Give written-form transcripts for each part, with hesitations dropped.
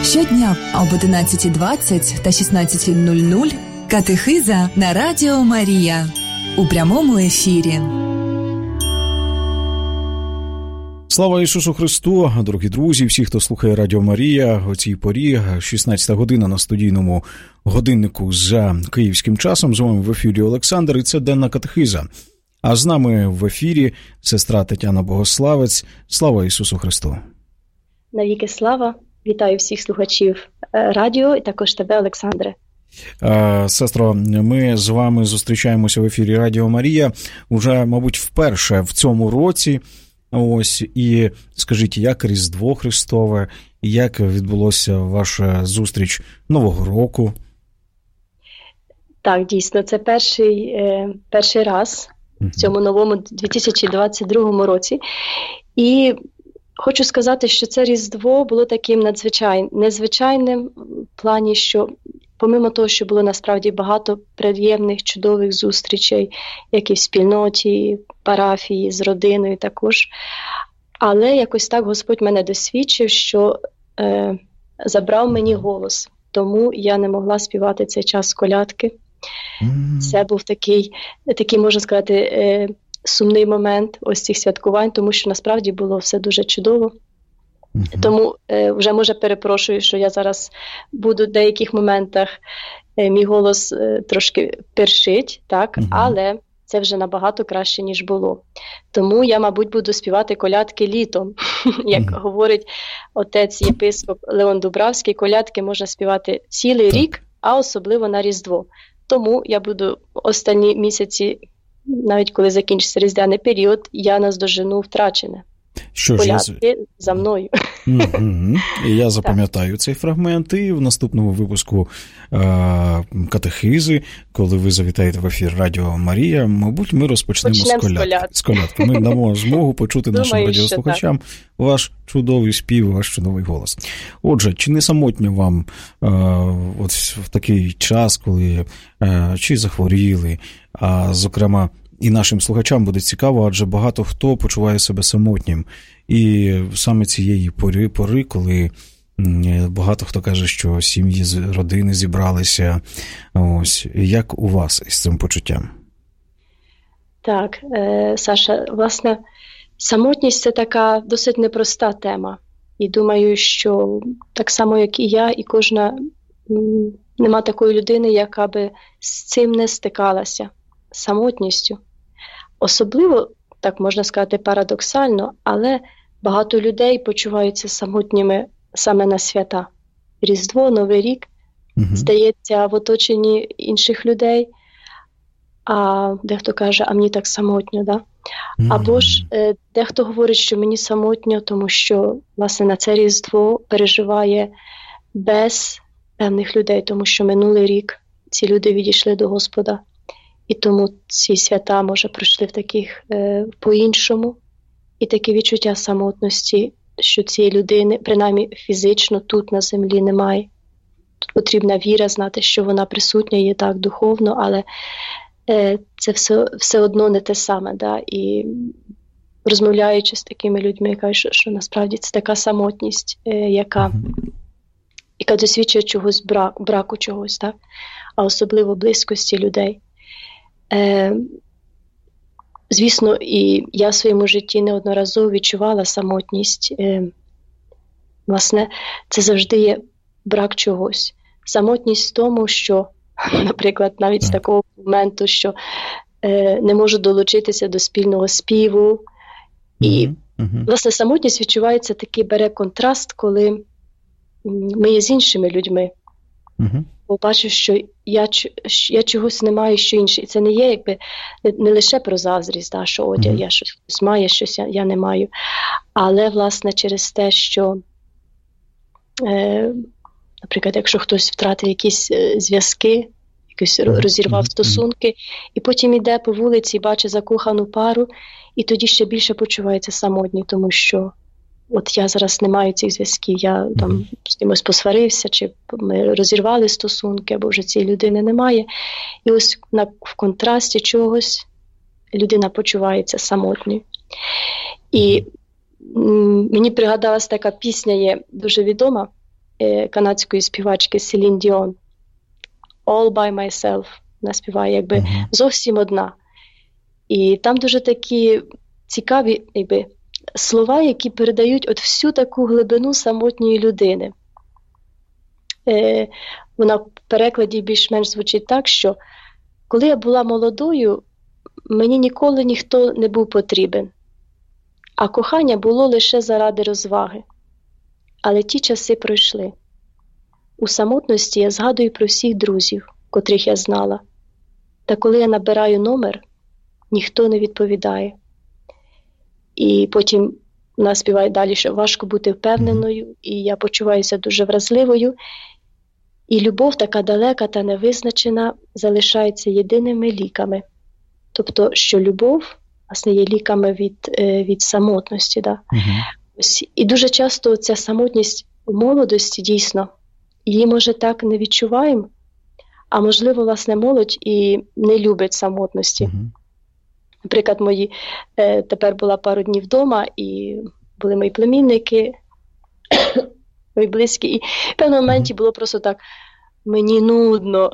Щодня об 11:20 та 16:00 катехиза на Радіо Марія у прямому ефірі. Слава Ісусу Христу, дорогі друзі, всі, хто слухає Радіо Марія, о цій порі, 16 година на студійному годиннику за київським часом. З вами в ефірі Олександр, і це денна катехиза. А з нами в ефірі сестра Тетяна Богославець. Слава Ісусу Христу! Навіки слава! Вітаю всіх слухачів радіо і також тебе, Олександре. Сестро, ми з вами зустрічаємося в ефірі Радіо Марія уже, мабуть, вперше в цьому році. Ось, і скажіть, як Різдво Христове, як відбулося ваша зустріч Нового року? Так, дійсно, це перший раз в цьому новому 2022 році. І хочу сказати, що це Різдво було таким незвичайним в плані, що помимо того, що було насправді багато приємних, чудових зустрічей, як і в спільноті, парафії, з родиною також, але якось так Господь мене досвідчив, що забрав мені голос, тому я не могла співати цей час колядки. Це був такий, можна сказати, сумний момент ось цих святкувань, тому що насправді було все дуже чудово. Тому вже, може, перепрошую, що я зараз буду в деяких моментах, мій голос трошки першить, так, але це вже набагато краще, ніж було. Тому я, мабуть, буду співати колядки літом. Як говорить отець-єпископ Леон Дубравський, колядки можна співати цілий рік, а особливо на Різдво. Тому я буду останні місяці, навіть коли закінчиться різдвяний період, я наздожену втрачене. Колядки за мною. Я запам'ятаю цей фрагмент, і в наступному випуску катехизи, коли ви завітаєте в ефір Радіо Марія, мабуть, ми розпочнемо з колядки. Ми дамо змогу почути нашим радіослухачам ваш чудовий спів, ваш чудовий голос. Отже, чи не самотньо вам от в такий час, коли чи захворіли, а зокрема, і нашим слухачам буде цікаво, адже багато хто почуває себе самотнім. І саме цієї пори, коли багато хто каже, що сім'ї, родини зібралися. Ось, як у вас із цим почуттям? Так, Саша, власне, самотність – це така досить непроста тема. І думаю, що так само, як і я, і кожна, нема такої людини, яка би з цим не стикалася, з самотністю. Особливо, так можна сказати, парадоксально, але багато людей почуваються самотніми саме на свята. Різдво, Новий рік, здається, в оточенні інших людей, а дехто каже, а мені так самотньо, да? Або ж дехто говорить, що мені самотньо, тому що, власне, на це Різдво переживає без певних людей, тому що минулий рік ці люди відійшли до Господа. І тому ці свята, може, пройшли в таких по-іншому. І таке відчуття самотності, що цієї людини, принаймні фізично, тут на землі немає. Тут потрібна віра, знати, що вона присутня, є так духовно, але це все одно не те саме. Да? І розмовляючи з такими людьми, я кажу, що насправді це така самотність, яка досвідчує чогось, браку чогось, так? А особливо близькості людей. Звісно, і я в своєму житті неодноразово відчувала самотність. Власне, це завжди є брак чогось. Самотність в тому, що, наприклад, навіть з такого моменту, що не можу долучитися до спільного співу. І, власне, самотність відчувається, такий бере контраст, коли ми є з іншими людьми. Бо бачу, що я чогось не маю, що інше. І це не є якби не лише про заздрість, да, що я щось маю, щось я не маю. Але, власне, через те, що, наприклад, якщо хтось втратив якісь зв'язки, якось розірвав стосунки, і потім іде по вулиці, бачить закохану пару, і тоді ще більше почувається самотній, тому що от я зараз не маю цих зв'язків, я там з кимось посварився, чи ми розірвали стосунки, або вже цієї людини немає. І ось в контрасті чогось людина почувається самотньою. І мені пригадалась така пісня, є дуже відома, канадської співачки Селін Діон. All by myself. Вона співає якби зовсім одна. І там дуже такі цікаві слова, які передають от всю таку глибину самотньої людини. Вона в перекладі більш-менш звучить так, що коли я була молодою, мені ніколи ніхто не був потрібен, а кохання було лише заради розваги. Але ті часи пройшли. У самотності я згадую про всіх друзів, котрих я знала. Та коли я набираю номер, ніхто не відповідає. І потім вона співає далі, що важко бути впевненою, і я почуваюся дуже вразливою. І любов така далека та невизначена залишається єдиними ліками. Тобто, що любов, власне, є ліками від самотності. Да? Ось. І дуже часто ця самотність у молодості, дійсно, її, може, так не відчуваємо, а можливо, власне, молодь і не любить самотності. Наприклад, тепер була пару днів вдома, і були мої племінники, мої близькі, і в певному моменті було просто так, мені нудно.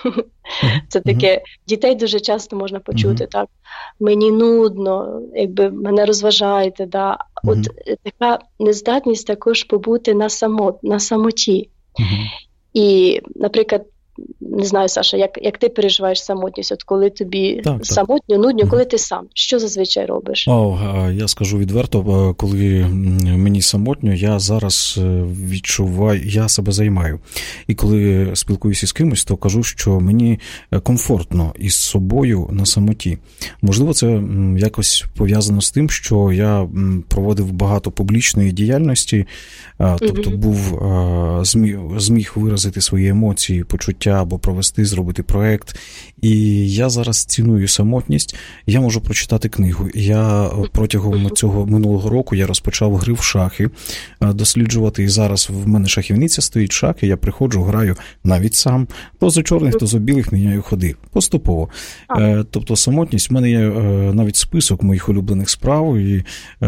Це таке, дітей дуже часто можна почути, так, мені нудно, якби мене розважаєте, да. От така нездатність також побути на самоті. І, наприклад, не знаю, Саша, як ти переживаєш самотність, от коли тобі самотньо, нудно, коли ти сам, що зазвичай робиш? Я скажу відверто, коли мені самотньо, я зараз відчуваю, я себе займаю. І коли спілкуюся з кимось, то кажу, що мені комфортно із собою на самоті. Можливо, це якось пов'язано з тим, що я проводив багато публічної діяльності, тобто зміг виразити свої емоції, почуття, або зробити проєкт. І я зараз ціную самотність. Я можу прочитати книгу. Я протягом цього минулого року я розпочав гри в шахи, досліджувати. І зараз в мене шахівниця стоїть, шахи, я приходжу, граю навіть сам. То за чорних, то за білих міняю ходи. Поступово. Тобто самотність, в мене є навіть список моїх улюблених справ. І,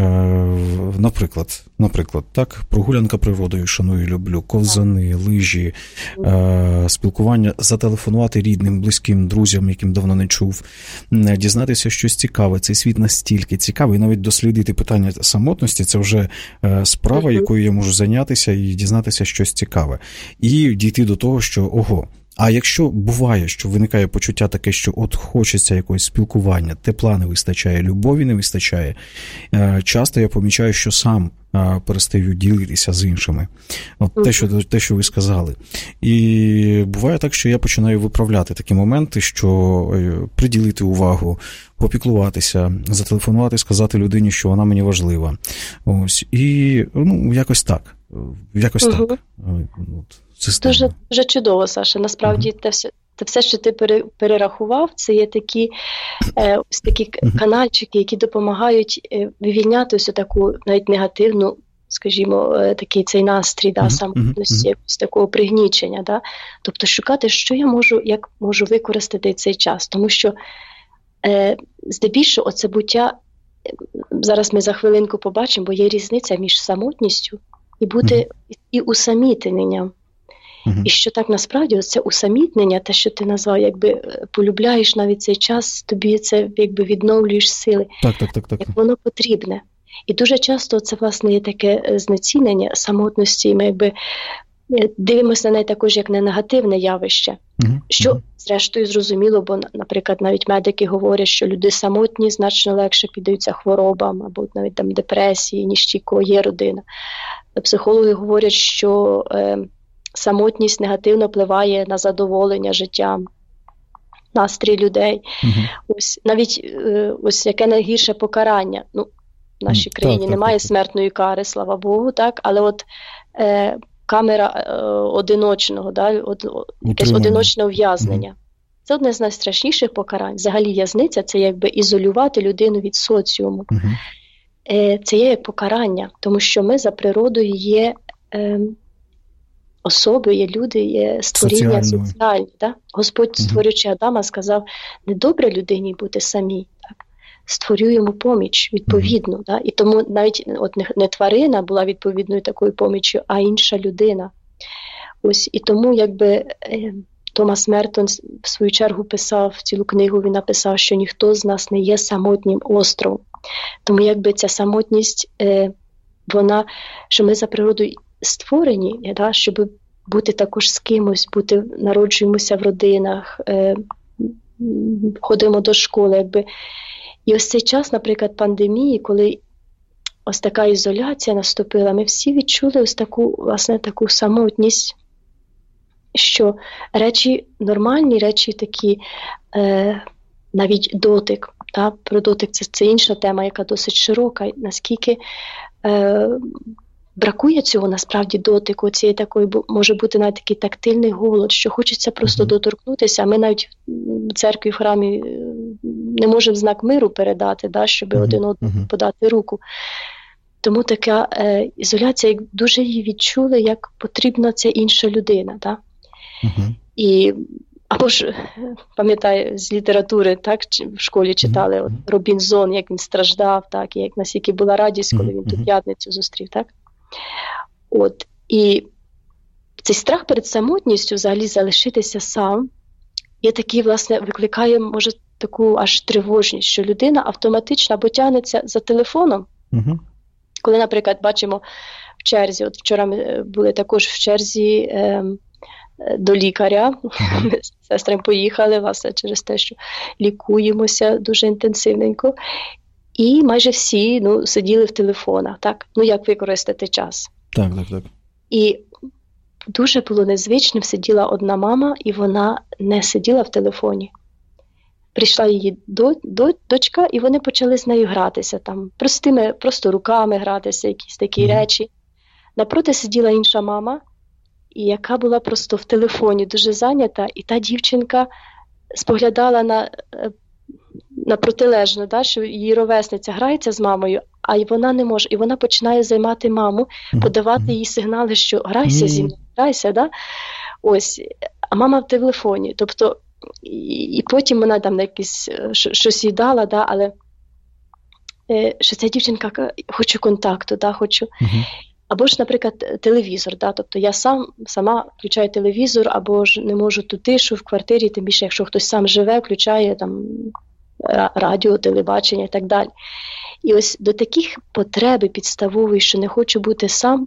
наприклад, так, прогулянка природою шаную, люблю, ковзани, лижі, спілкування, зателефонувати рідним, близьким, друзям, яким давно не чув, дізнатися щось цікаве. Цей світ настільки цікавий, навіть дослідити питання самотності – це вже справа, якою я можу зайнятися і дізнатися щось цікаве. І дійти до того, що а якщо буває, що виникає почуття таке, що от хочеться якогось спілкування, тепла не вистачає, любові не вистачає, часто я помічаю, що сам перестаю ділитися з іншими. От те, що ви сказали. І буває так, що я починаю виправляти такі моменти, що приділити увагу, попіклуватися, зателефонувати, сказати людині, що вона мені важлива. Ось. І, якось так. Так. Дуже, дуже чудово, Саша. Насправді, те все, що ти перерахував, це є такі канальчики, які допомагають вивільняти ось таку навіть негативну, скажімо, такий цей настрій, самотності, якось такого пригнічення. Да? Тобто шукати, що як можу використати цей час. Тому що здебільшого оце буття, зараз ми за хвилинку побачимо, бо є різниця між самотністю і усамітненням. І що так насправді це усамітнення, те, що ти назвав, якби полюбляєш навіть цей час, тобі це якби відновлюєш сили, як воно потрібне. І дуже часто це, власне, є таке знецінення самотності, ми якби дивимося на неї також як на негативне явище, що, зрештою, зрозуміло, бо, наприклад, навіть медики говорять, що люди самотні значно легше піддаються хворобам, або навіть там депресії, ніж ті, кого є родина. Психологи говорять, що самотність негативно впливає на задоволення життям, настрій людей. Ось навіть яке найгірше покарання. В нашій країні немає смертної кари, слава Богу, так, але от камера одиночного, якесь одиночне ув'язнення. Це одне з найстрашніших покарань. Взагалі в'язниця – це якби ізолювати людину від соціуму. Це є як покарання, тому що ми за природою є особи, є люди, є створіння соціальні. Да? Господь, створюючи Адама, сказав, не добре людині бути самій, так? Створюю йому поміч відповідну. Да? І тому навіть не тварина була відповідною такою поміччю, а інша людина. Ось, і тому, якби Томас Мертон в свою чергу писав цілу книгу, він написав, що ніхто з нас не є самотнім островом. Тому якби ця самотність, вона, що ми за природою створені, да, щоб бути також з кимось, народжуємося в родинах, ходимо до школи, якби. І ось цей час, наприклад, пандемії, коли ось така ізоляція наступила, ми всі відчули ось таку, власне, таку самотність, що речі, нормальні речі такі, навіть дотик, та, про дотик це інша тема, яка досить широка, наскільки бракує цього, насправді, дотику, цієї такої, може бути навіть такий тактильний голод, що хочеться просто доторкнутися, а ми навіть в церкві, в храмі не можемо знак миру передати, да, щоб один одному подати руку. Тому така ізоляція, дуже її відчули, як потрібна ця інша людина. Да? І, або ж, пам'ятаю, з літератури, так, в школі читали от, Робінзон, як він страждав, так, і як наскільки була радість, коли він ту п'ятницю зустрів. Так? От, і цей страх перед самотністю, взагалі залишитися сам, є такий, власне, викликає, може, таку аж тривожність, що людина автоматично або тягнеться за телефоном. Коли, наприклад, бачимо в черзі, от вчора ми були також в черзі до лікаря, ми з сестрами поїхали, власне, через те, що лікуємося дуже інтенсивненько, і майже всі сиділи в телефонах, так? Як використати час. Так. І дуже було незвичним, сиділа одна мама, і вона не сиділа в телефоні. Прийшла її дочка, і вони почали з нею гратися, там, просто руками гратися, якісь такі речі. Напроти сиділа інша мама, і яка була просто в телефоні дуже зайнята, і та дівчинка споглядала на протилежну, да, що її ровесниця грається з мамою, а й вона не може. І вона починає займати маму, подавати їй сигнали, що грайся зі мною, грайся, да? Ось, а мама в телефоні. Тобто, і потім вона там якісь щось їй дала, да, але що ця дівчинка хочу контакту, да, хочу. Або ж, наприклад, телевізор, да, тобто я сама включаю телевізор, або ж не можу ту тишу в квартирі, тим більше, якщо хтось сам живе, включає там радіо, телебачення і так далі. І ось до таких потреби підставової, що не хочу бути сам,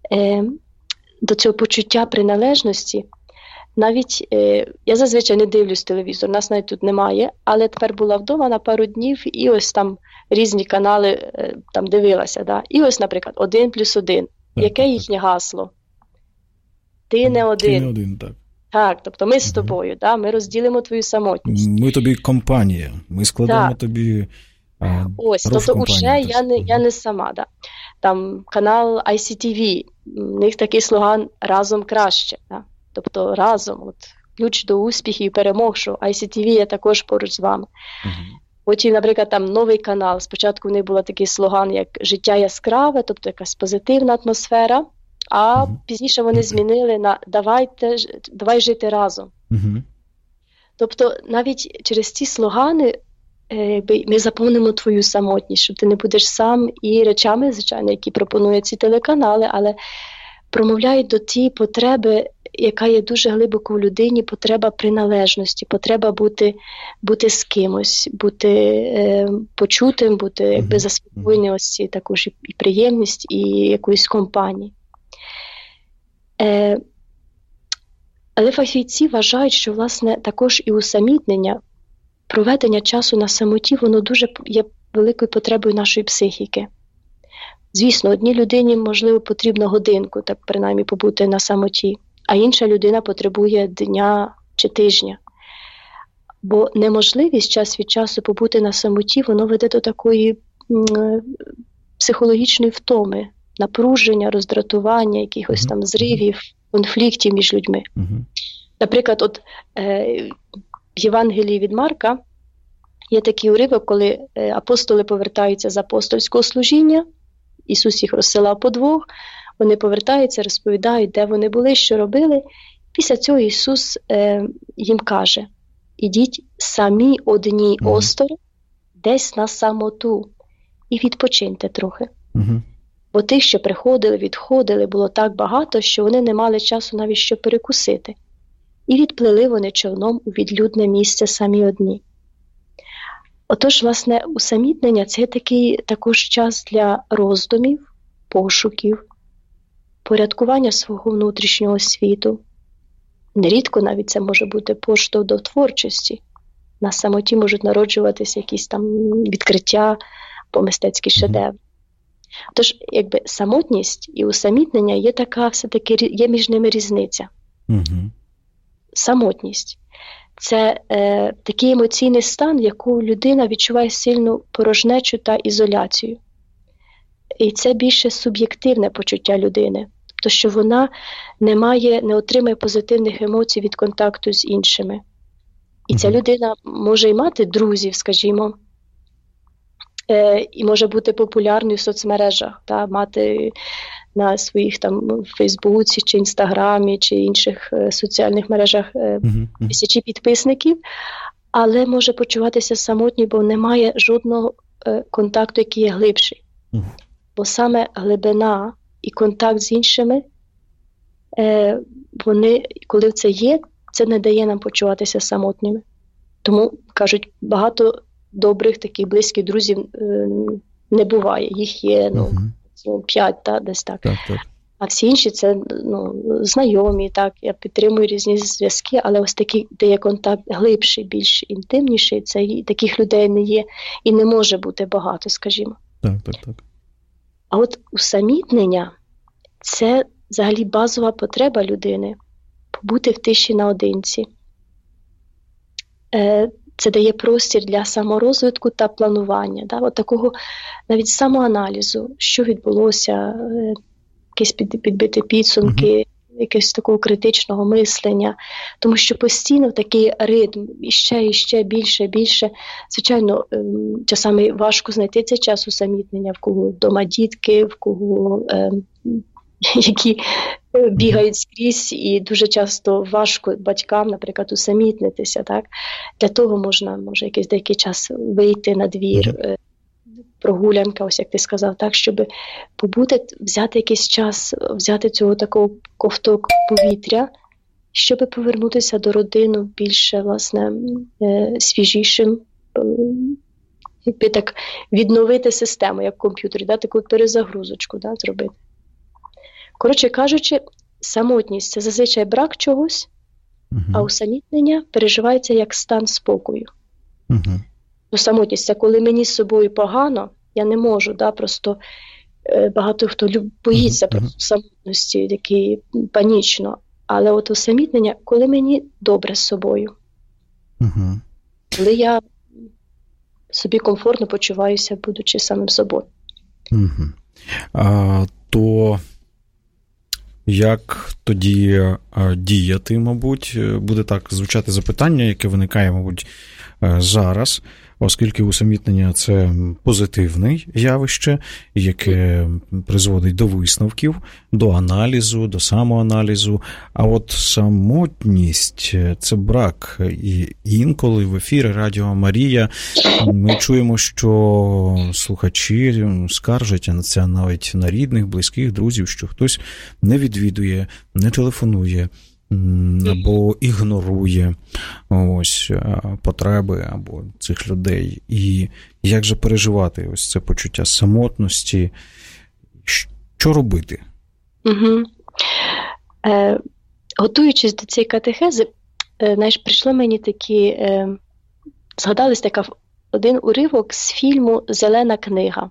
до цього почуття приналежності, навіть я зазвичай не дивлюсь телевізор, нас навіть тут немає, але тепер була вдома на пару днів і ось там різні канали там дивилася. Да? І ось, наприклад, 1+1. Яке їхнє гасло? Ти не один. Ти не один, так. Так, тобто ми з тобою, да? Ми розділимо твою самотність. Ми тобі компанія, ми складемо тобі ось, тобто уже я не сама. Да? Там канал ICTV, у них такий слоган «Разом краще». Да? Тобто разом, от, ключ до успіхів і перемог, що ICTV є також поруч з вами. Потім, наприклад, там новий канал. Спочатку в них був такий слоган, як «Життя яскраве», тобто якась позитивна атмосфера, а пізніше вони змінили на «Давай жити разом». Тобто навіть через ці слогани ми заповнимо твою самотність, що ти не будеш сам, і речами, звичайно, які пропонують ці телеканали, але промовляють до тієї потреби, яка є дуже глибоко в людині, потреба приналежності, потреба бути з кимось, бути почутим, бути якби заспокоєним, ось ці також і приємність, і якоїсь компанії. Але фахівці вважають, що, власне, також і усамітнення, проведення часу на самоті, воно дуже є великою потребою нашої психіки. Звісно, одній людині, можливо, потрібно годинку, так принаймні побути на самоті, а інша людина потребує дня чи тижня. Бо неможливість час від часу побути на самоті, воно веде до такої психологічної втоми, напруження, роздратування, якихось там зривів, конфліктів між людьми. Наприклад, от в Євангелії від Марка є такий уривок, коли апостоли повертаються з апостольського служіння, Ісус їх розсилав по двох, вони повертаються, розповідають, де вони були, що робили. Після цього Ісус їм каже: ідіть самі одні осторонь, десь на самоту, і відпочиньте трохи. Бо тих, що приходили, відходили, було так багато, що вони не мали часу навіть що перекусити. І відплили вони човном у відлюдне місце самі одні. Отож, власне, усамітнення – це такий також час для роздумів, пошуків, порядкування свого внутрішнього світу. Нерідко навіть це може бути поштовх до творчості. На самоті можуть народжуватися якісь там відкриття або мистецькі шедеври. Тож, якби самотність і усамітнення є така, все-таки є між ними різниця. Самотність – це такий емоційний стан, в якому людина відчуває сильну порожнечу та ізоляцію. І це більше суб'єктивне почуття людини. Тобто, що вона не отримує позитивних емоцій від контакту з іншими. І ця людина може і мати друзів, скажімо, і може бути популярною в соцмережах, мати на своїх там Фейсбуці, чи Інстаграмі, чи інших соціальних мережах тисячі підписників, але може почуватися самотньо, бо немає жодного контакту, який є глибший. Бо саме глибина і контакт з іншими, вони, коли це є, це не дає нам почуватися самотніми. Тому, кажуть, багато добрих, таких близьких друзів не буває. Їх є 5, десь так. Так. А всі інші – це знайомі, так, я підтримую різні зв'язки, але ось такі, де є контакт глибший, більш інтимніший, це таких людей не є і не може бути багато, скажімо. Так. А от усамітнення – це взагалі базова потреба людини – побути в тиші наодинці. Це дає простір для саморозвитку та планування, от такого навіть самоаналізу, що відбулося, якісь підбити підсумки, якогось такого критичного мислення, тому що постійно такий ритм, і ще більше. Звичайно, часами важко знайти цей час усамітнення, в кого вдома дітки, в кого які бігають скрізь, і дуже часто важко батькам, наприклад, усамітнитися. Так? Для того може якийсь деякий час вийти на двір, прогулянка, ось як ти сказав, так, щоб побути, взяти якийсь час, взяти цього такого ковток повітря, щоб повернутися до родини більше, власне, свіжішим, якби так відновити систему, як в комп'ютері, таку перезагрузочку зробити. Коротше кажучи, самотність – це зазвичай брак чогось, а усамітнення переживається як стан спокою. Самотність – це коли мені з собою погано, я не можу, просто багато хто боїться просто самотності, такий панічно. Але от усамітнення, коли мені добре з собою. Коли я собі комфортно почуваюся, будучи самим собою. То як тоді діяти, мабуть, буде так звучати запитання, яке виникає, мабуть, зараз, оскільки усамітнення – це позитивне явище, яке призводить до висновків, до аналізу, до самоаналізу. А от самотність – це брак. І інколи в ефірі Радіо Марія ми чуємо, що слухачі скаржаться навіть на рідних, близьких, друзів, що хтось не відвідує, не телефонує, або ігнорує потреби або цих людей. І як же переживати ось це почуття самотності? Що робити? Готуючись до цієї катехези, прийшло мені згадались один уривок з фільму «Зелена книга».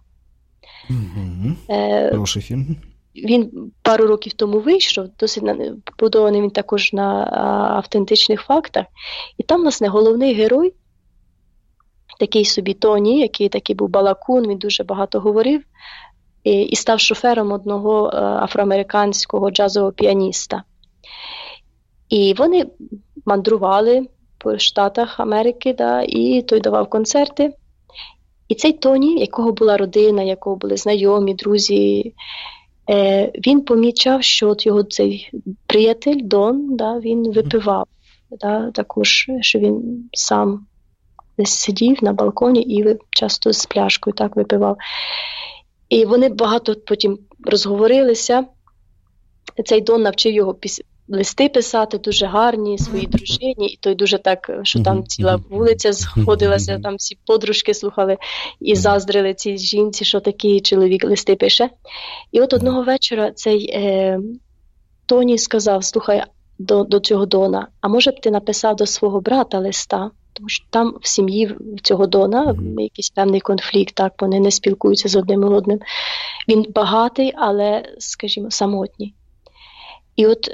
Хороший фільм. Він пару років тому вийшов, досить побудований він також на автентичних фактах. І там, власне, головний герой, такий собі Тоні, який такий був балакун, він дуже багато говорив, і став шофером одного афроамериканського джазового піаніста. І вони мандрували по Штатах Америки, і той давав концерти. І цей Тоні, якого була родина, якого були знайомі, друзі, він помічав, що от його цей приятель Дон, він випивав, також, що він сам десь сидів на балконі і часто з пляшкою так випивав. І вони багато потім розговорилися. Цей Дон навчив його листи писати дуже гарні своїй дружині, і той дуже так, що там ціла вулиця сходилася, там всі подружки слухали і заздрили цій жінці, що такий чоловік листи пише. І от одного вечора цей Тоні сказав: слухай, до цього Дона, а може б ти написав до свого брата листа? Тому що там в сім'ї цього Дона якийсь певний конфлікт, так, вони не спілкуються з одним одним. Він багатий, але, скажімо, самотній. І от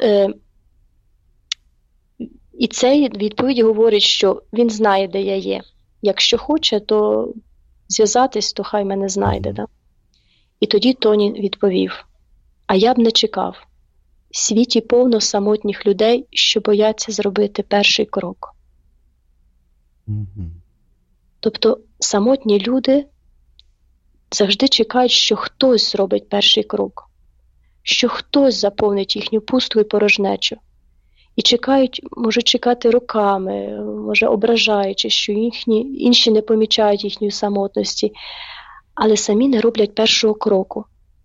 і цей відповідь говорить, що він знає, де я є. Якщо хоче, то зв'язатись, то хай мене знайде. Да? І тоді Тоні відповів: а я б не чекав. В світі повно самотніх людей, що бояться зробити перший крок. Тобто самотні люди завжди чекають, що хтось зробить перший крок, що хтось заповнить їхню пустку і порожнечу. І чекають, можуть чекати роками, може ображаючи, що інші не помічають їхньої самотності, але самі не роблять першого кроку.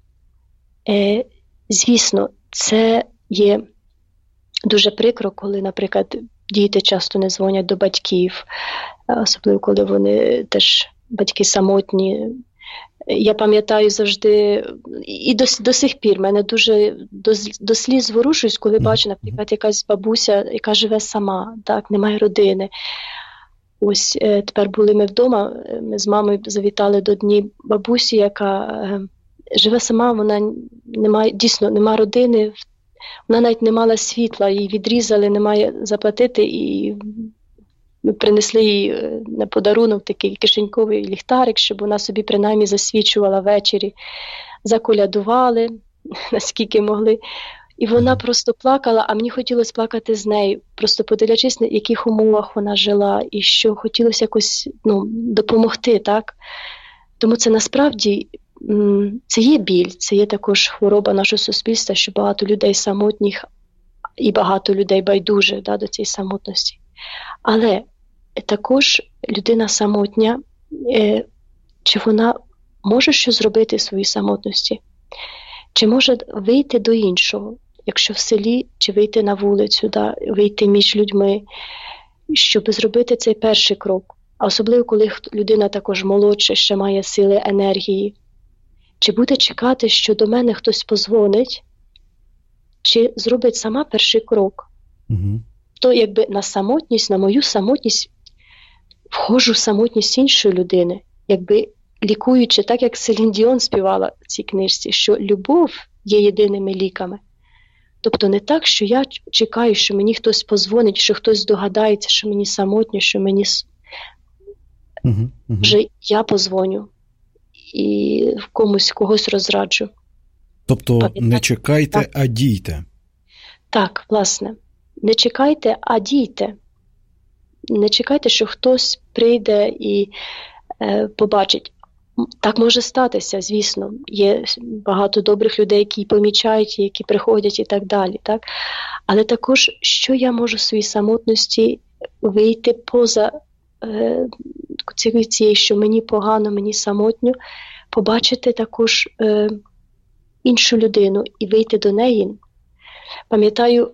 Звісно, це є дуже прикро, коли, наприклад, діти часто не дзвонять до батьків, особливо коли вони теж батьки самотні. Я пам'ятаю завжди, і до сих пір, мене дуже до сліз зворушуюсь, коли бачу, наприклад, якась бабуся, яка живе сама, так, немає родини. Ось тепер були ми вдома, ми з мамою завітали до однієї бабусі, яка живе сама, вона дійсно немає родини, вона навіть не мала світла, їй відрізали, немає заплатити, і ми принесли їй на подарунок такий кишеньковий ліхтарик, щоб вона собі принаймні засвічувала ввечері. Заколядували, наскільки могли. І вона просто плакала, а мені хотілося плакати з нею, просто подивлячись, на яких умовах вона жила, і що хотілося якось допомогти, так? Тому це насправді, це є біль, це є також хвороба нашого суспільства, що багато людей самотніх і багато людей байдуже, да, до цієї самотності. Але також людина самотня, чи вона може щось зробити в своїй самотності? Чи може вийти до іншого, якщо в селі, чи вийти на вулицю, да, вийти між людьми, щоб зробити цей перший крок? А особливо, коли людина також молодша, ще має сили, енергії. Чи буде чекати, що до мене хтось позвонить, чи зробить сама перший крок? То якби на самотність, на мою самотність, входжу в самотність іншої людини, якби лікуючи, так як Селін Діон співала в цій книжці, що любов є єдиними ліками. Тобто не так, що я чекаю, що мені хтось позвонить, що хтось здогадається, що мені самотньо, що мені... Вже я позвоню і когось розраджу. Тобто не чекайте, так. А дійте. Так, власне. Не чекайте, а дійте. Не чекайте, що хтось прийде і побачить. Так може статися, звісно. Є багато добрих людей, які помічають, які приходять і так далі. Так? Але також, що я можу в своїй самотності вийти поза цією, що мені погано, мені самотньо, побачити також іншу людину і вийти до неї. Пам'ятаю,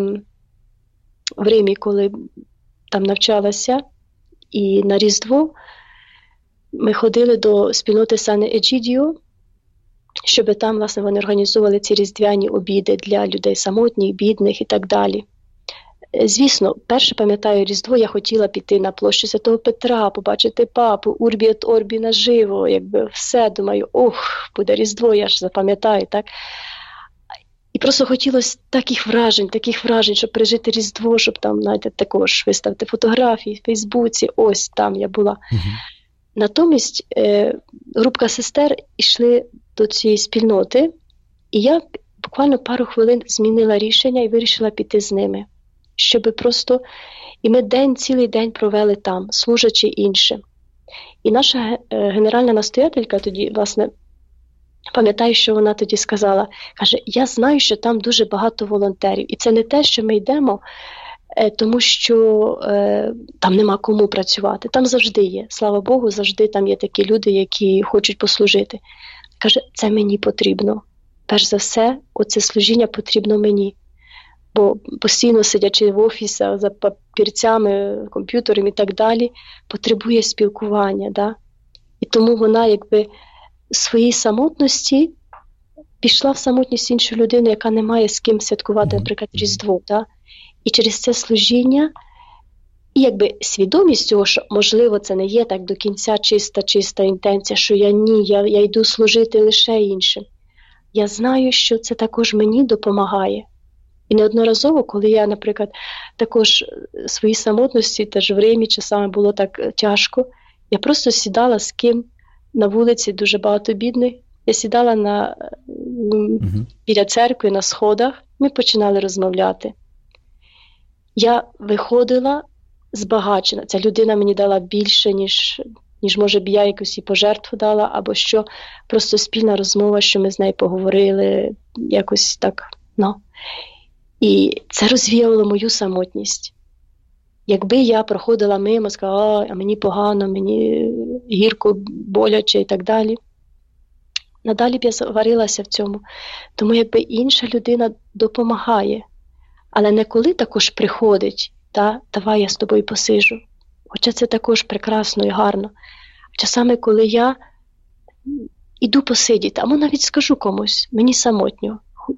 в Римі, коли там навчалася, і на Різдво ми ходили до спільноти Сан-Еджідіо, щоб там, власне, вони організовували ці різдвяні обіди для людей самотніх, бідних і так далі. Звісно, перше, пам'ятаю, Різдво, я хотіла піти на площу Святого Петра, побачити папу, Урбі ет Орбі наживо, якби все, думаю, буде Різдво, я ж запам'ятаю, так? І просто хотілося таких вражень, щоб пережити Різдво, щоб там, знаєте, також виставити фотографії в Фейсбуці, ось там я була. Натомість групка сестер йшли до цієї спільноти, і я буквально пару хвилин змінила рішення і вирішила піти з ними, щоб просто... І ми цілий день провели там, служачи іншим. І наша генеральна настоятелька тоді, власне, пам'ятаю, що вона тоді сказала, каже, я знаю, що там дуже багато волонтерів, і це не те, що ми йдемо, тому що там нема кому працювати. Там завжди є, слава Богу, завжди там є такі люди, які хочуть послужити. Каже, це мені потрібно. перш за все, оце служіння потрібно мені. Бо постійно сидячи в офісі за папірцями, комп'ютером і так далі, потребує спілкування. Да? І тому вона якби в своїй самотності пішла в самотність іншої людини, яка не має з ким святкувати, наприклад, Різдво. Да? І через це служіння, і якби свідомість цього, що, можливо, це не є так до кінця чиста інтенція, що я йду служити лише іншим. Я знаю, що це також мені допомагає. І неодноразово, коли я, наприклад, також в своїй самотності, теж в Римі часами було так тяжко, я просто сідала з ким на вулиці, дуже багато бідних, я сідала біля церкви на сходах, ми починали розмовляти. Я виходила збагачена. Ця людина мені дала більше, ніж може б я якусь і пожертву дала, або що, просто спільна розмова, що ми з нею поговорили, якось так, І це розвіяло мою самотність. Якби я проходила мимо, сказала, а мені погано, мені гірко, боляче і так далі, надалі б я заварилася в цьому. Тому якби інша людина допомагає, але не коли також приходить, давай я з тобою посижу. Хоча це також прекрасно і гарно. Часами, коли я іду посидіти, або навіть скажу комусь, мені самотньо.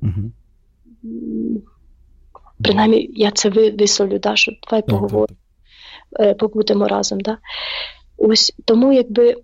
Принаймні, я це висловлю, що давай поговоримо, побудемо разом. Ось тому, якби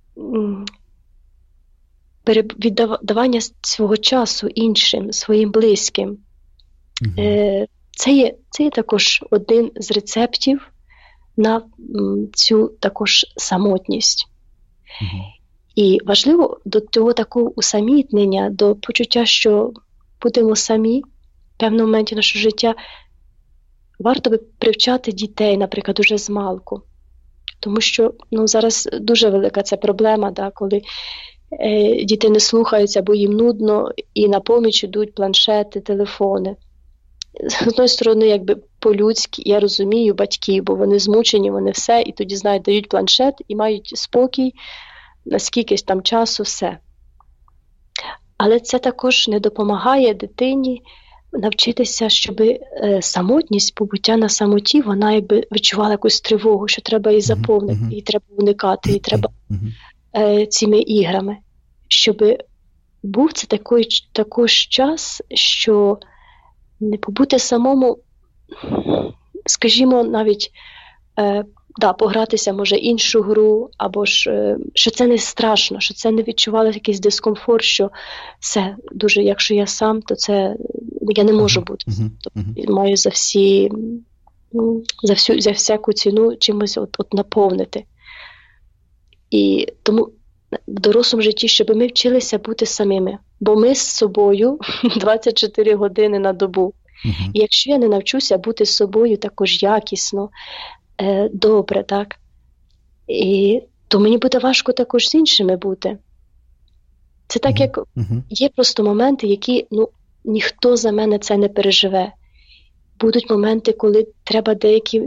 віддавання свого часу іншим, своїм близьким, це є також один з рецептів на цю також самотність. І важливо до того такого усамітнення, до почуття, що будемо самі, в певному моменті нашого життя, варто би привчати дітей, наприклад, уже з малку. Тому що зараз дуже велика ця проблема, коли діти не слухаються, бо їм нудно, і на поміч йдуть планшети, телефони. З одної сторони, якби по-людськи, я розумію батьків, бо вони змучені, вони все, і тоді, дають планшет і мають спокій, на скількись там часу, все. Але це також не допомагає дитині навчитися, щоб самотність, побуття на самоті, вона якби відчувала якусь тривогу, що треба її заповнити, її треба уникати, її треба цими іграми. Щоб був це також час, що не побути самому, скажімо, навіть погратися, може, іншу гру, або ж, що це не страшно, що це не відчувало якийсь дискомфорт, що все, дуже, якщо я сам, то це я не можу бути. Тобто, маю за всяку ціну чимось от наповнити. І тому в дорослому житті, щоб ми вчилися бути самими. Бо ми з собою 24 години на добу. І якщо я не навчуся бути з собою також якісно, добре, так, то мені буде важко також з іншими бути. Це так, як є просто моменти, які, ніхто за мене це не переживе. Будуть моменти, коли треба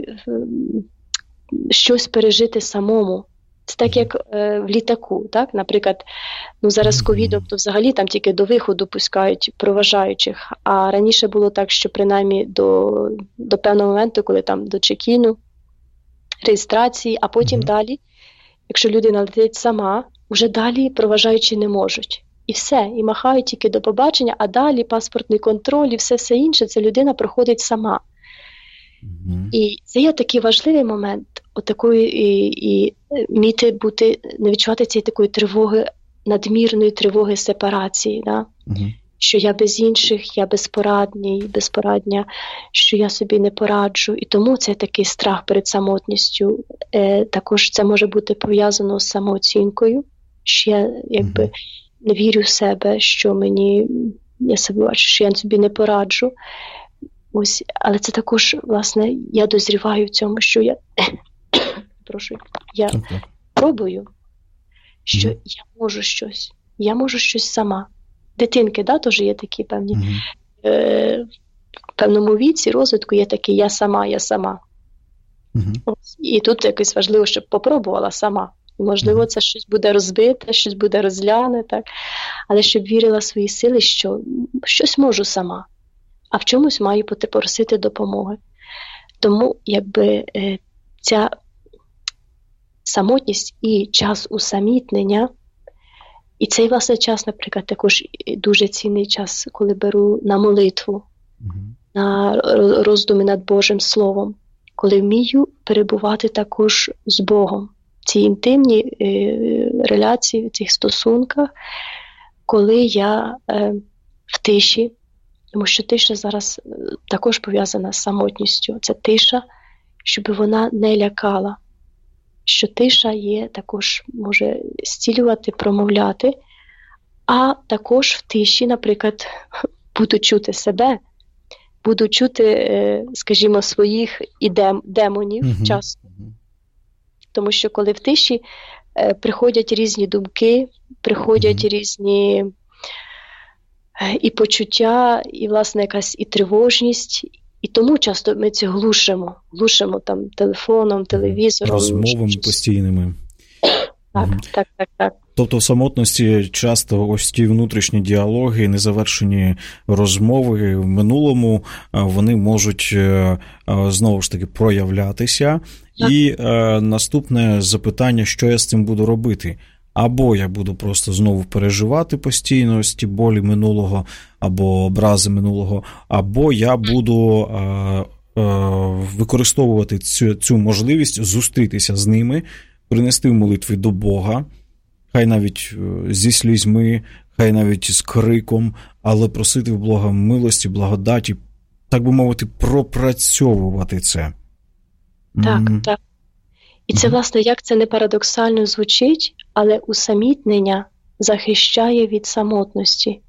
щось пережити самому. Це так, як в літаку, так? Наприклад, зараз з ковідом, то взагалі там тільки до виходу пускають проважаючих, а раніше було так, що принаймні до певного моменту, коли там до чекіну, реєстрації, а потім далі, якщо людина летить сама, вже далі проважаючі не можуть. І все, і махають тільки до побачення, а далі паспортний контроль і все інше, це людина проходить сама. І це є такий важливий момент, і вміти бути, не відчувати цієї такої тривоги, надмірної тривоги сепарації, що я без інших, я безпорадня, що я собі не пораджу. І тому це такий страх перед самотністю. Також це може бути пов'язано з самооцінкою, що я якби не вірю в себе, що я себе бачу, що я собі не пораджу. Ось, але це також, власне, я дозріваю в цьому, що я пробую, що я можу щось сама. Дитинки, теж є такі певні, в певному віці, розвитку є такі я сама. Ось, і тут якось важливо, щоб попробувала сама. І, можливо, це щось буде розбите, щось буде розляне, так? Але щоб вірила в свої сили, що щось можу сама, а в чомусь маю попросити допомоги. Тому, якби, ця самотність і час усамітнення, і цей, власне, час, наприклад, також дуже цінний час, коли беру на молитву, на роздуми над Божим Словом, коли вмію перебувати також з Богом. Ці інтимні реляції, в цих стосунках, коли я в тиші, тому що тиша зараз також пов'язана з самотністю. Це тиша, щоб вона не лякала. Що тиша є, також може зцілювати, промовляти, а також в тиші, наприклад, буду чути себе, буду чути, скажімо, своїх демонів часто. Тому що коли в тиші приходять різні думки, приходять різні і почуття, і, власне, якась і тривожність, і тому часто ми це глушимо там телефоном, телевізором. Розмовами постійними. Так. Тобто в самотності часто ось ті внутрішні діалоги, незавершені розмови в минулому, вони можуть знову ж таки проявлятися. І наступне запитання, що я з цим буду робити? Або я буду просто знову переживати постійно ті болі минулого, або образи минулого, або я буду використовувати цю можливість зустрітися з ними, принести в молитві до Бога, хай навіть зі слізьми, хай навіть з криком, але просити в Бога милості, благодаті, так би мовити, пропрацьовувати це. Так. І це, власне, як це не парадоксально звучить, але усамітнення захищає від самотності.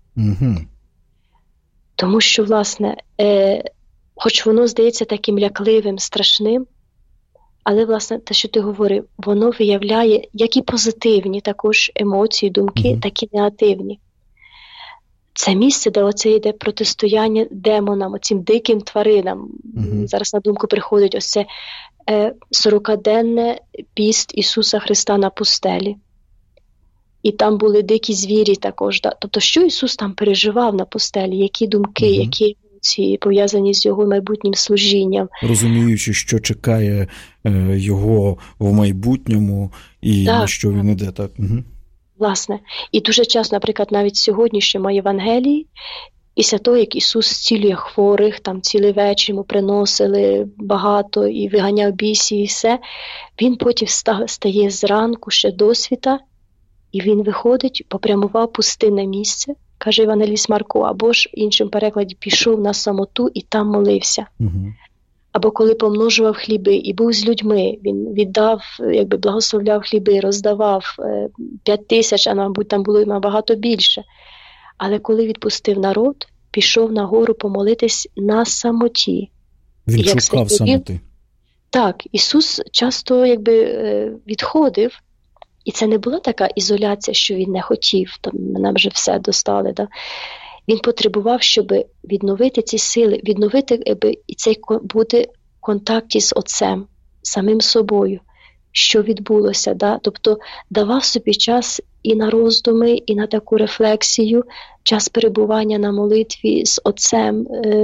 Тому що, власне, хоч воно здається таким лякливим, страшним, але, власне, те, що ти говорив, воно виявляє як і позитивні також емоції, думки, так і негативні. Це місце, де оце йде протистояння демонам, оцим диким тваринам. Зараз на думку приходить ось це 40-денне піст Ісуса Христа на пустелі. І там були дикі звірі також. Да? Тобто, що Ісус там переживав на пустелі? Які думки, які емоції пов'язані з Його майбутнім служінням? Розуміючи, що чекає Його в майбутньому і на що Він іде. Так? Власне. І дуже часто, наприклад, навіть сьогодні, що в Євангелії, після того, як Ісус зцілює хворих, там цілий вечір йому приносили багато і виганяв бісів і все, Він потім стає зранку ще до світа, і Він виходить, попрямував пустинне місце, каже Євангеліст Марко, або ж в іншому перекладі пішов на самоту і там молився. Або коли помножував хліби і був з людьми, він віддав, якби благословляв хліби, роздавав 5000, а, мабуть, там було набагато більше. Але коли відпустив народ, пішов на гору помолитись на самоті. Він шукав самоти. Так, Ісус часто відходив, і це не була така ізоляція, що Він не хотів, там нам вже все достали. Да? Він потребував, щоб відновити ці сили, відновити і цей бути в контакті з Отцем, самим собою, що відбулося. Да? Тобто давав собі час і на роздуми, і на таку рефлексію, час перебування на молитві з Отцем,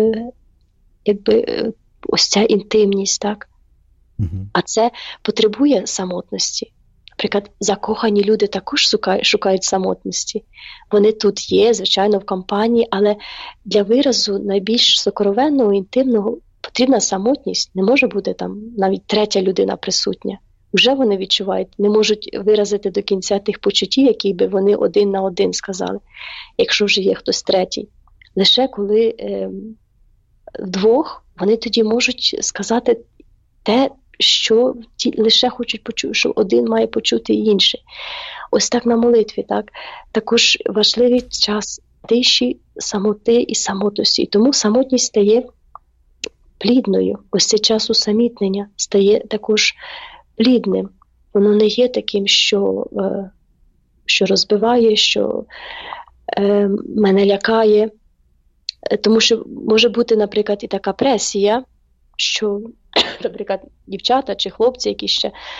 ось ця інтимність, так? А це потребує самотності. Наприклад, закохані люди також шукають самотності. Вони тут є, звичайно, в компанії, але для виразу найбільш сокровенного, інтимного потрібна самотність. Не може бути там навіть третя людина присутня. Вже вони відчувають, не можуть виразити до кінця тих почуттів, які би вони один на один сказали, якщо вже є хтось третій. Лише коли вдвох, вони тоді можуть сказати те, що лише хочуть почути, що один має почути інший. Ось так на молитві, так? Також важливий час тиші, самоти і самотності. І тому самотність стає плідною. Ось цей час усамітнення стає також плідним. Воно не є таким, що розбиває, що мене лякає. Тому що може бути, наприклад, і така пресія, що, наприклад, дівчата чи хлопці, які ще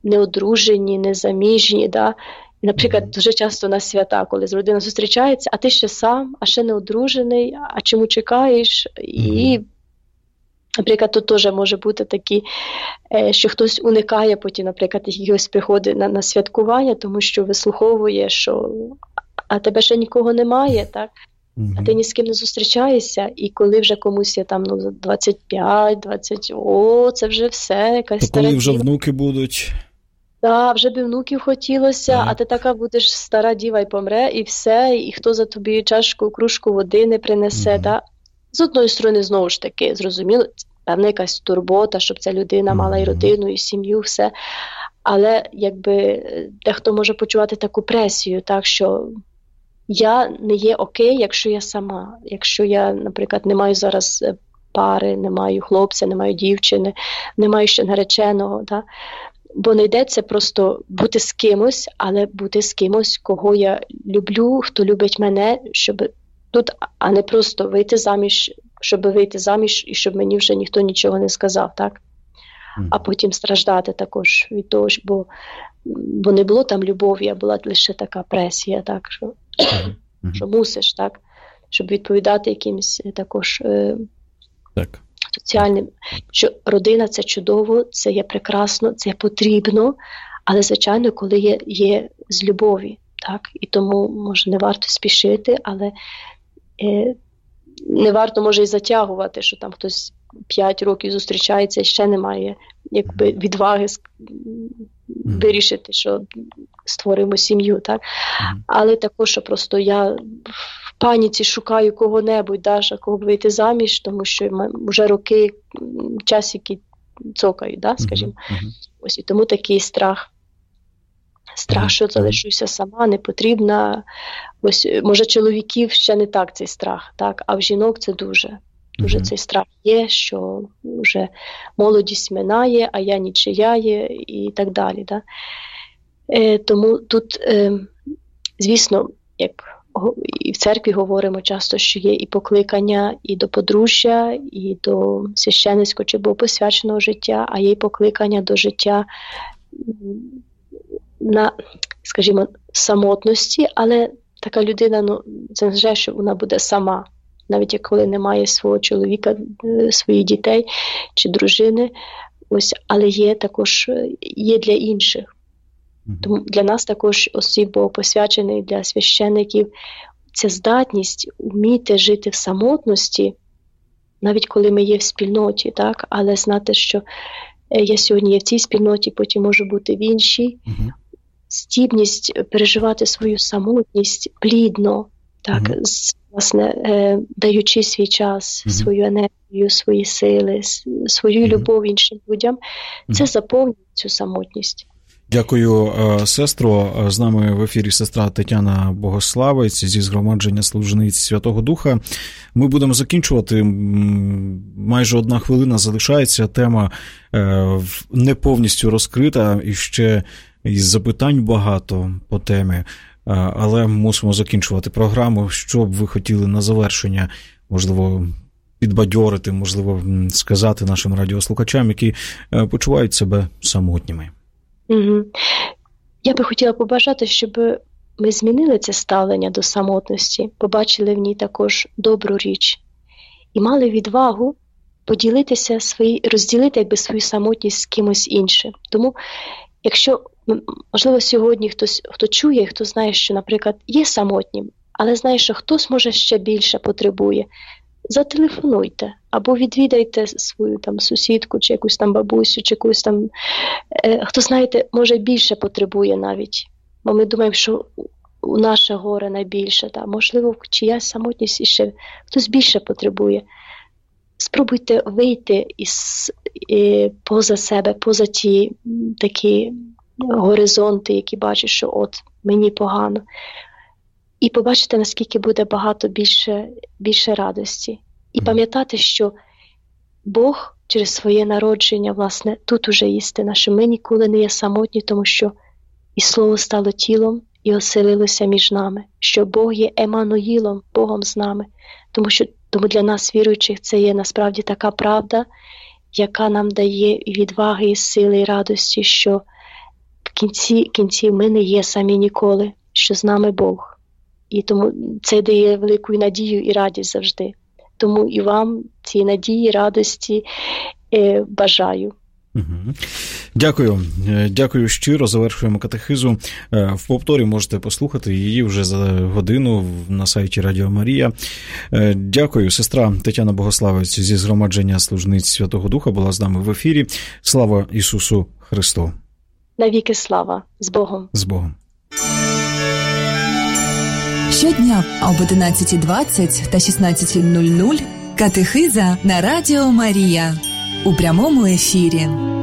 неодружені, незаміжні, да? Наприклад, дуже часто на свята, коли родина зустрічається, а ти ще сам, а ще не одружений, а чому чекаєш? І, наприклад, тут теж може бути такі, що хтось уникає потім, наприклад, якихось приходить на святкування, тому що вислуховує, що а тебе ще нікого немає, так? А ти ні з ким не зустрічаєшся, і коли вже комусь є там 25, 20, це вже все, якась стара. Коли вже внуки будуть? Так, вже би внуків хотілося, а ти така будеш стара діва і помре, і все, і хто за тобі чашку, кружку води не принесе. Да? З одної сторони, знову ж таки, зрозуміло, певна якась турбота, щоб ця людина мала і родину, і сім'ю, все. Але якби дехто може почувати таку пресію, так, що я не є окей, якщо я сама. Якщо я, наприклад, не маю зараз пари, не маю хлопця, не маю дівчини, не маю ще нареченого, да? Бо не йдеться просто бути з кимось, але бути з кимось, кого я люблю, хто любить мене, щоб тут, а не просто вийти заміж, щоб вийти заміж і щоб мені вже ніхто нічого не сказав, так? А потім страждати також від того, бо не було там любові, а була лише така пресія, так, що мусиш, так, щоб відповідати якимось також соціальним, що родина – це чудово, це є прекрасно, це потрібно, але, звичайно, коли є з любові, так, і тому, може, не варто спішити, але не варто, може, і затягувати, що там хтось 5 років зустрічається і ще немає, якби, відваги вирішити, що створимо сім'ю, так? Але також, що просто я в паніці шукаю кого-небудь, Даша, кого вийти заміж, тому що вже роки, часики цокають, да, скажімо. Ось, і тому такий страх, що залишуся сама, не потрібна. Ось, може, чоловіків ще не так цей страх, так? А в жінок це дуже цей страх є, що вже молодість минає, а я нічия є, і так далі. Да? Тому тут, звісно, як і в церкві говоримо часто, що є і покликання і до подружжя, і до священницького чи богопосвяченого життя, а є і покликання до життя на, скажімо, самотності, але така людина, це не означає, що вона буде сама. Навіть коли немає свого чоловіка, своїх дітей чи дружини, ось, але є також є для інших. Тому для нас також осіб богопосвячених, для священиків, ця здатність вміти жити в самотності, навіть коли ми є в спільноті, так? Але знати, що я сьогодні є в цій спільноті, потім можу бути в іншій. Здібність переживати свою самотність плідно, так, власне, даючи свій час, свою енергію, свої сили, свою любов іншим людям, це заповнює цю самотність. Дякую, сестро. З нами в ефірі сестра Тетяна Богославець зі згромадження Служниць Святого Духа. Ми будемо закінчувати. Майже 1 хвилина залишається. Тема не повністю розкрита і ще із запитань багато по темі. Але мусимо закінчувати програму. Що б ви хотіли на завершення, можливо, підбадьорити, можливо, сказати нашим радіослухачам, які почувають себе самотніми? Я би хотіла побажати, щоб ми змінили це ставлення до самотності, побачили в ній також добру річ і мали відвагу поділитися, розділити якби свою самотність з кимось іншим. Тому, якщо, можливо, сьогодні хто чує, хто знає, що, наприклад, є самотнім, але знає, що хтось, може, ще більше потребує, зателефонуйте або відвідайте свою там сусідку, чи якусь там бабусю, чи якусь там, хто, знаєте, може більше потребує навіть. Бо ми думаємо, що у наше горе найбільше. Та. Можливо, чиясь самотність іще хтось більше потребує. Спробуйте вийти поза себе, поза ті такі горизонти, які бачать, що от мені погано. І побачите, наскільки буде багато більше радості. І пам'ятати, що Бог через своє народження, власне, тут уже істина, що ми ніколи не є самотні, тому що і Слово стало тілом і оселилося між нами, що Бог є Еммануїлом, Богом з нами. Тому для нас, віруючих, це є насправді така правда, яка нам дає і відваги, і сили, і радості, що кінці ми не є самі ніколи, що з нами Бог. І тому це дає велику надію і радість завжди. Тому і вам цієї надії, радості бажаю. Дякую щиро. Завершуємо катехизу. В повторі можете послухати її вже за годину на сайті Радіо Марія. Дякую. Сестра Тетяна Богославець зі Згромадження Служниць Святого Духа була з нами в ефірі. Слава Ісусу Христу! Навіки слава! З Богом! З Богом! Щодня об 11:20 та 16:00 катехиза на Радіо Марія у прямому ефірі.